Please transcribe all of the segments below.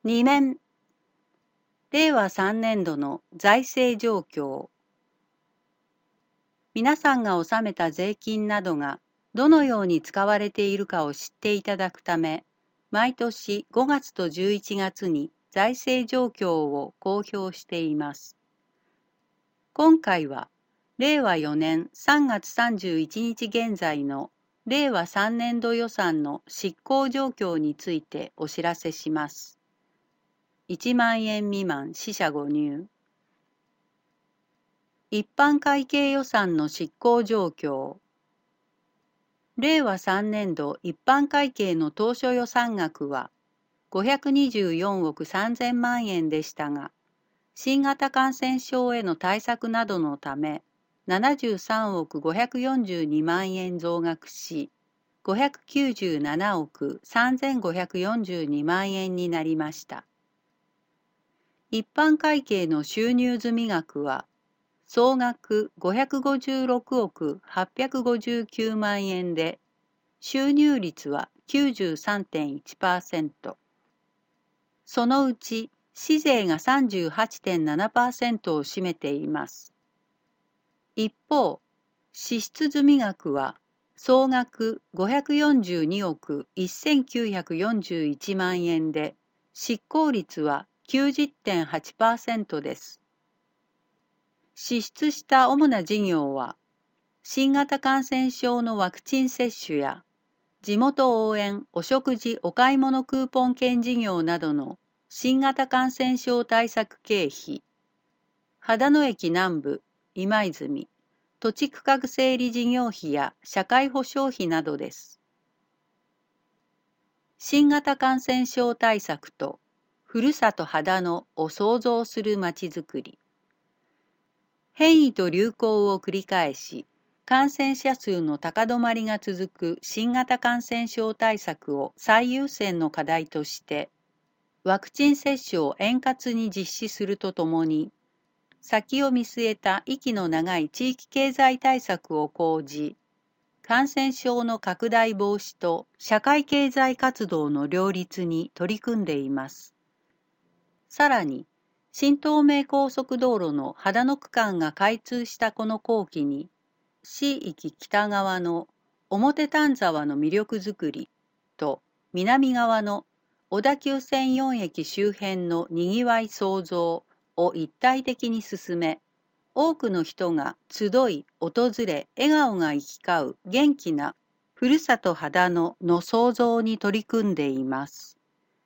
2面、令和3年度の財政状況。皆さんが納めた税金などがどのように使われているかを知っていただくため、毎年5月と11月に財政状況を公表しています。今回は、令和4年3月31日現在の令和3年度予算の執行状況についてお知らせします。1万円未満四捨五入。一般会計予算の執行状況。令和3年度一般会計の当初予算額は524億3000万円でしたが、新型感染症への対策などのため、73億542万円増額し、597億3542万円になりました。一般会計の収入済額は、総額556億859万円で、収入率は 93.1%。そのうち、市税が 38.7% を占めています。一方、支出済額は、総額542億1941万円で、執行率は 90.8% です。支出した主な事業は、新型感染症のワクチン接種や、地元応援お食事お買い物クーポン券事業などの新型感染症対策経費、秦野駅南部、今泉、土地区画整理事業費や社会保障費などです。新型感染症対策と、ふるさと秦野を創造するまちづくり。変異と流行を繰り返し、感染者数の高止まりが続く新型感染症対策を最優先の課題として、ワクチン接種を円滑に実施するとともに、先を見据えた息の長い地域経済対策を講じ、感染症の拡大防止と社会経済活動の両立に取り組んでいます。さらに、新東名高速道路の秦野区間が開通したこの工期に、市域北側の表丹沢の魅力づくりと南側の小田急線4駅周辺のにぎわい創造を一体的に進め、多くの人が集い、訪れ、笑顔が行き交う元気なふるさと秦野の創造に取り組んでいます。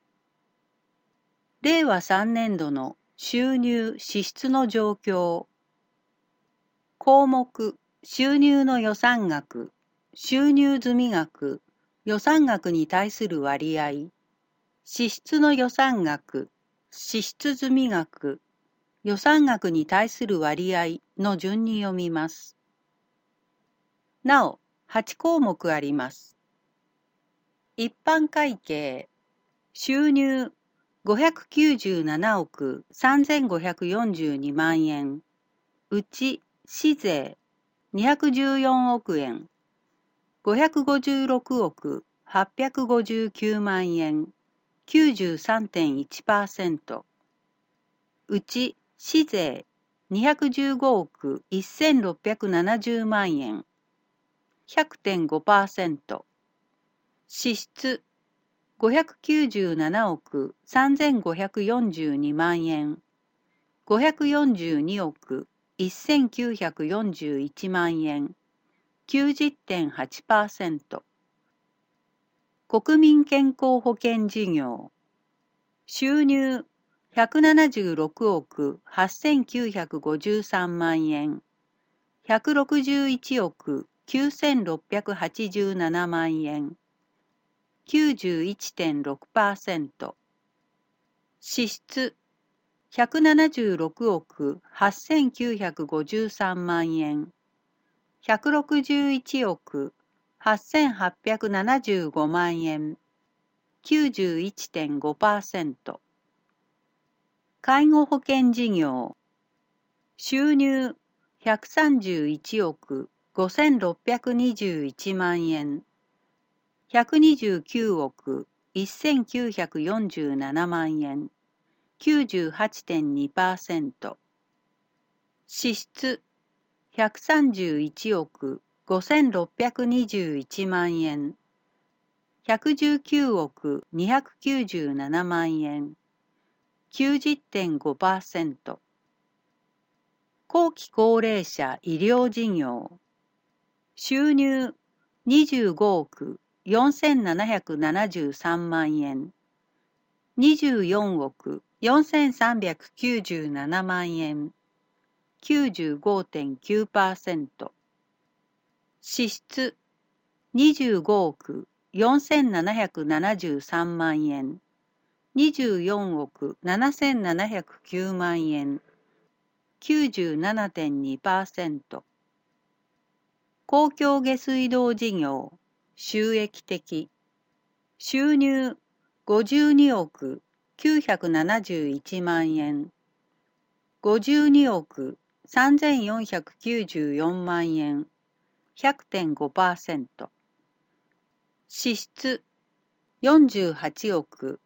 令和3年度の収入・支出の状況。項目、収入の予算額、収入済額、予算額に対する割合、支出の予算額、支出済額、予算額に対する割合の順に読みます。なお、8項目あります。一般会計、収入597億3542万円、うち市税214億円、556億859万円、93.1%、うち市税215億1670万円、100.5%、支出597億3542万円、542億1941万円、90.8%。国民健康保険事業。収入176億8953万円、161億9687万円、91.6%。支出176億8953万円、161億8875万円、91.5%。介護保険事業。収入131億5621万円、129億 1947万円、98.2%。支出131億5621万円、119億297万円、90.5%。後期高齢者医療事業、収入25億4773万円、24億4397万円、95.9%。支出25億4773万円、24億7709万円、97.2%。公共下水道事業、収益的。収入52億971万円、52億3494万円、100.5%。支出48億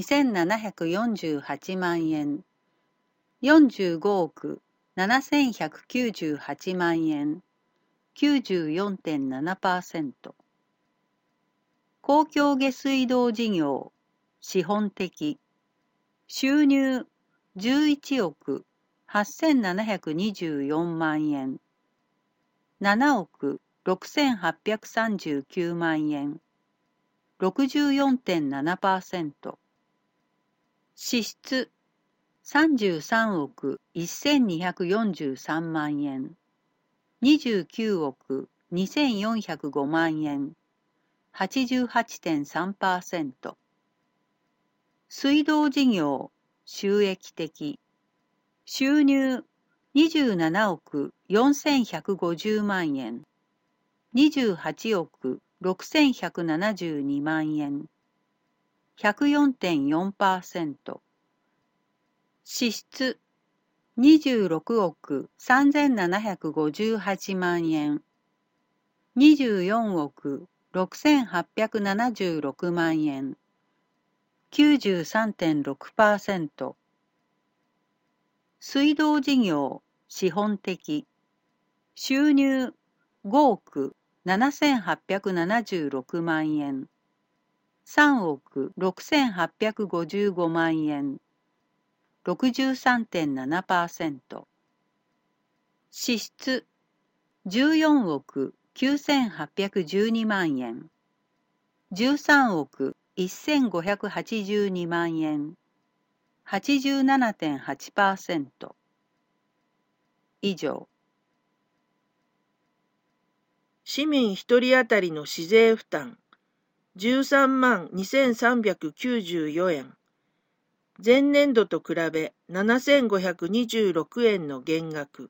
2748万円、45億7198万円、94.7%。公共下水道事業、資本的。収入11億8724万円、7億6839万円、64.7%。支出33億1243万円、29億2405万円、88.3%。水道事業、収益的。収入27億4150万円、28億6172万円、104.4%。支出26億3758万円、24億6876万円、93.6%。水道事業、資本的。収入5億7876万円、3億6855万円、63.7%。支出14億9812万円、13億1582万円、87.8%。以上。 市民1人当たりの市税負担13万2394円。前年度と比べ7526円の減額。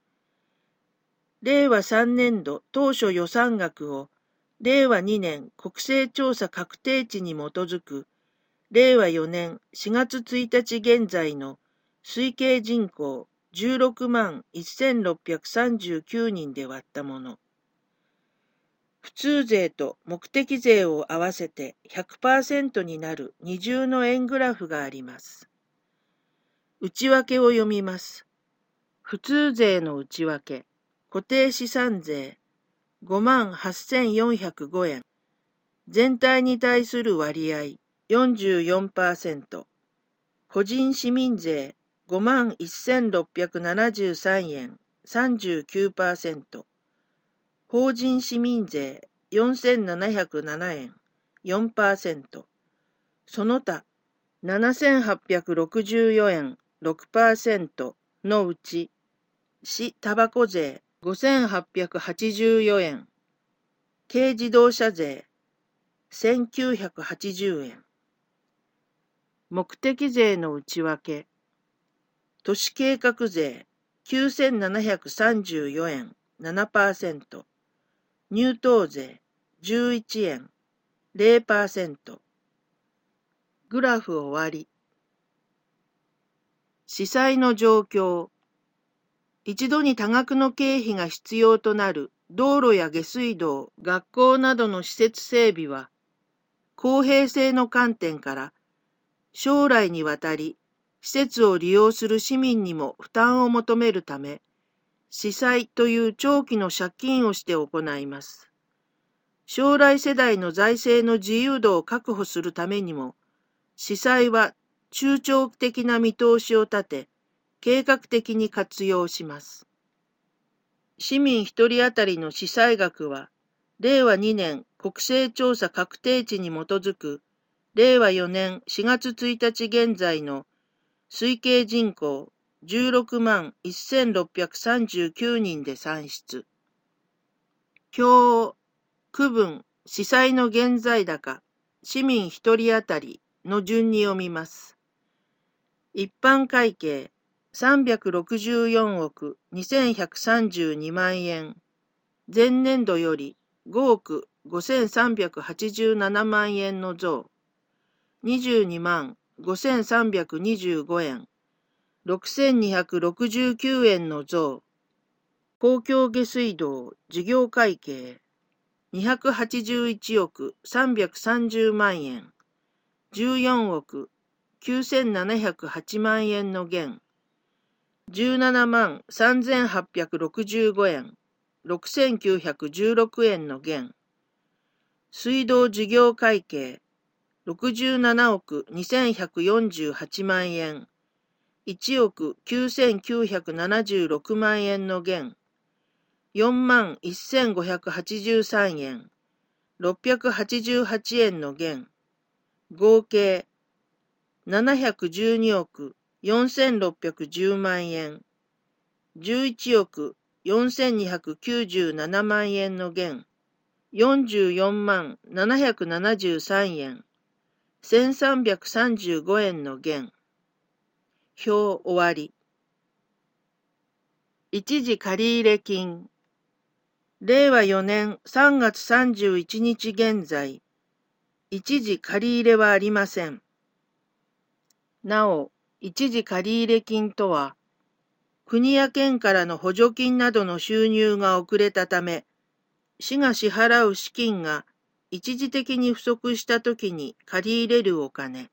令和3年度当初予算額を令和2年国勢調査確定値に基づく令和4年4月1日現在の推計人口16万1639人で割ったもの。普通税と目的税を合わせて 100% になる二重の円グラフがあります。内訳を読みます。普通税の内訳、固定資産税58,405円。全体に対する割合 44%。個人市民税51,673円 39%。法人市民税4,707円 4%。その他7,864円 6% のうち、市タバコ税5,884円、軽自動車税1,980円。目的税の内訳、都市計画税9,734円 7%、入湯税11円 0%。グラフ終わり。司祭の状況。一度に多額の経費が必要となる道路や下水道、学校などの施設整備は、 公平性の観点から、将来にわたり施設を利用する市民にも負担を求めるため、私債という長期の借金をして行います。将来世代の財政の自由度を確保するためにも、私債は中長期的な見通しを立て、計画的に活用します。市民一人当たりの私債額は、令和2年国勢調査確定値に基づく、令和4年4月1日現在の推計人口16万1639人で算出。表、区分、私債の現在高、市民一人当たりの順に読みます。一般会計364億2132万円。前年度より5億5387万円の増。22万5325円。6269円の増。公共下水道事業会計281億330万円。14億9708万円の減。17万3865円。6916円の減。水道事業会計67億2148万円。1億9976万円の減。4万1583円。688円の減。合計712億4610万円。11億4297万円の減。44万773円。1335円の減。表終わり。一時借入金。令和4年3月31日現在、一時借入はありません。なお、一時借入金とは、国や県からの補助金などの収入が遅れたため、市が支払う資金が一時的に不足したときに借り入れるお金。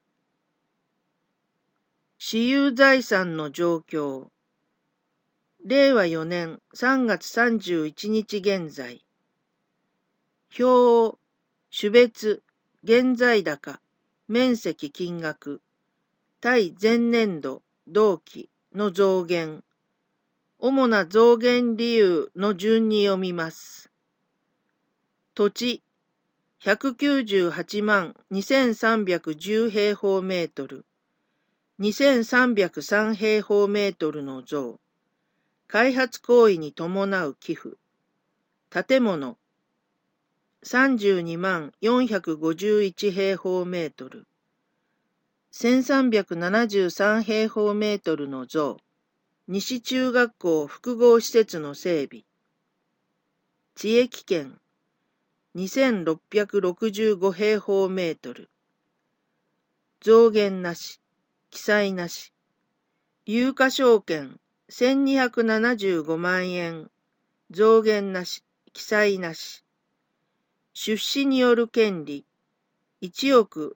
私有財産の状況。令和4年3月31日現在。表を種別、現在高、面積金額、対前年度、同期の増減。主な増減理由の順に読みます。土地、198万2310平方メートル、2303平方メートルの増。開発行為に伴う寄付。建物、32万451平方メートル、1373平方メートルの増。西中学校複合施設の整備。地域圏、2665平方メートル。増減なし、記載なし。有価証券、1275万円。増減なし、記載なし。出資による権利、1億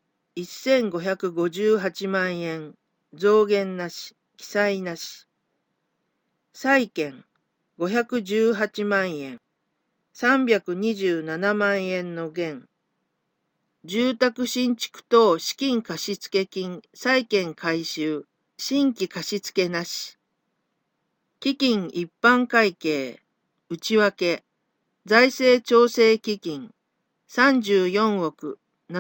1558万円。増減なし、記載なし。債券、518万円。327万円の減。住宅新築等資金貸付金、債券回収、新規貸付なし。基金一般会計、内訳、財政調整基金、34億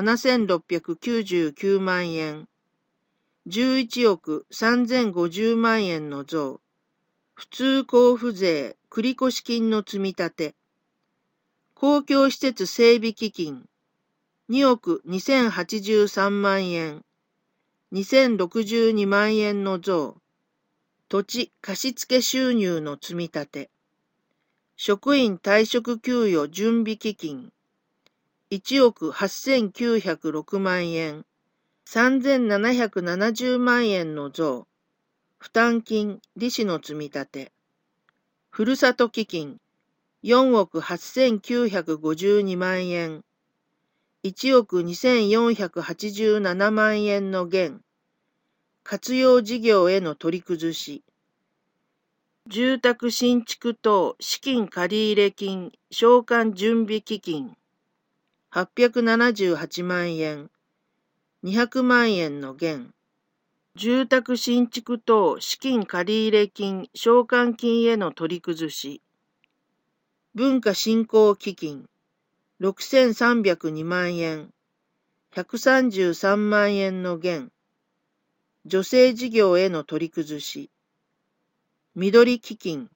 7699万円。11億3050万円の増。普通交付税繰越金の積み立て。公共施設整備基金、2億2083万円。2062万円の増。土地貸付収入の積み立て。職員退職給与準備基金、1億8906万円。3770万円の増。負担金、利子の積み立て。ふるさと基金、4億8952万円。 1億2487万円の減、活用事業への取り崩し、住宅新築等資金借入金償還準備基金878万円、200万円の減、住宅新築等資金借入金償還金への取り崩し、文化振興基金6302万円、133万円の減、女性事業への取り崩し、緑基金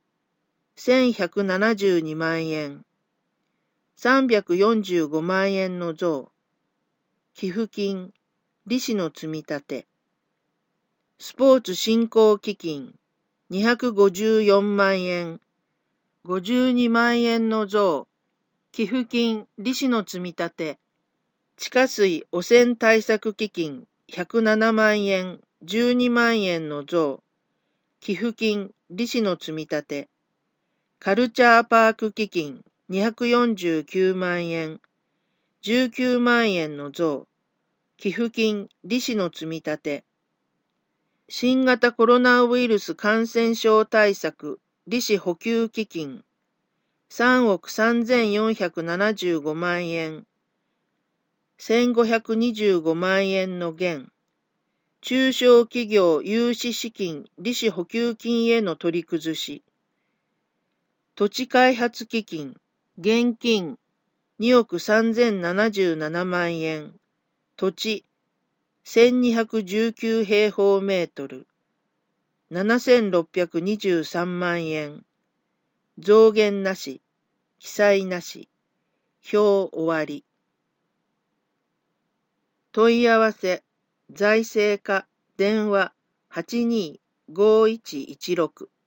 1172万円、345万円の増、寄付金、利子の積み立て、スポーツ振興基金254万円、52万円の増、寄付金、利子の積み立て、地下水汚染対策基金107万円、12万円の増、寄付金、利子の積み立て、カルチャーパーク基金249万円、19万円の増、寄付金、利子の積み立て、新型コロナウイルス感染症対策利子補給基金3億3475万円、1525万円の減、中小企業融資資金利子補給金への取り崩し、土地開発基金現金2億3077万円、土地1219平方メートル、7623万円、増減なし、記載なし、表終わり。問い合わせ、財政課、電話825116